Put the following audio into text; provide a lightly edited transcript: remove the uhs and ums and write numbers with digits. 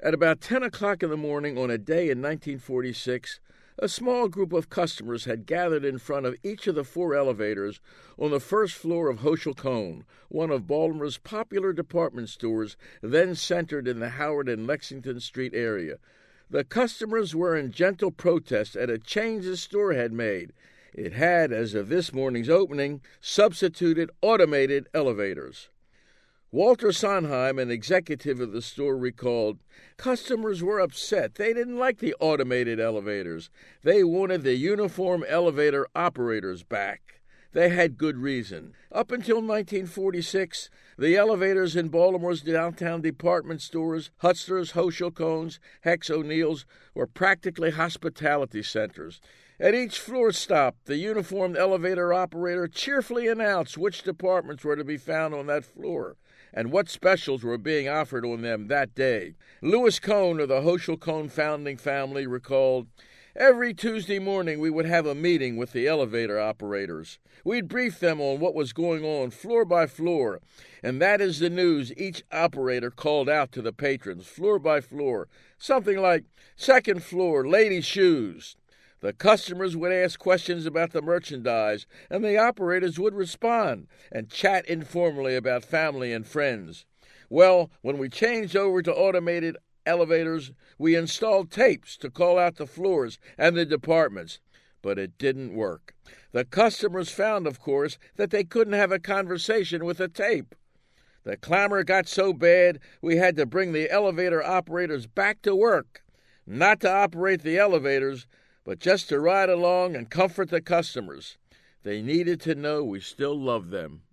At about 10 o'clock in the morning on a day in 1946, a small group of customers had gathered in front of each of the 4 elevators on the first floor of Hochschild Kohn, one of Baltimore's popular department stores then centered in the Howard and Lexington Street area. The customers were in gentle protest at a change the store had made. It had, as of this morning's opening, substituted automated elevators. Walter Sondheim, an executive of the store, recalled, "Customers were upset. They didn't like the automated elevators. They wanted the uniform elevator operators back. They had good reason. Up until 1946, the elevators in Baltimore's downtown department stores, Hutzler's, Hochschild Kohn's, Hecht's, O'Neill's, were practically hospitality centers. At each floor stop, the uniformed elevator operator cheerfully announced which departments were to be found on that floor and what specials were being offered on them that day." Louis Kohn of the Hochschild Kohn founding family recalled, "Every Tuesday morning we would have a meeting with the elevator operators. We'd brief them on what was going on floor by floor, and that is the news each operator called out to the patrons, floor by floor. Something like, 'Second floor, ladies' shoes.' The customers would ask questions about the merchandise, and the operators would respond and chat informally about family and friends. Well, when we changed over to automated elevators, we installed tapes to call out the floors and the departments, but it didn't work. The customers found, of course, that they couldn't have a conversation with a tape. The clamor got so bad we had to bring the elevator operators back to work, not to operate the elevators, but just to ride along and comfort the customers. They needed to know we still loved them."